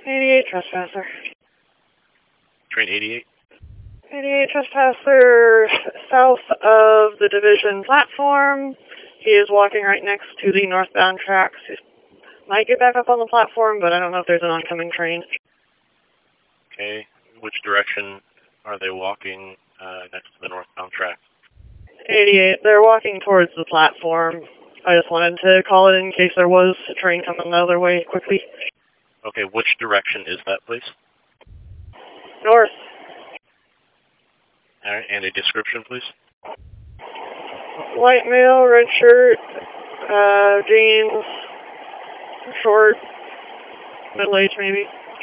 88 trespasser. Train 88? 88 trespasser, south of the division platform. He is walking right next to the northbound tracks. He might get back up on the platform, but I don't know if there's an oncoming train. Okay. Which direction are they walking next to the northbound track? 88. They're walking towards the platform. I just wanted to call it in case there was a train coming the other way quickly. Okay, which direction is that, please? North. All right, and a description, please? White male, red shirt, jeans, short, middle age maybe.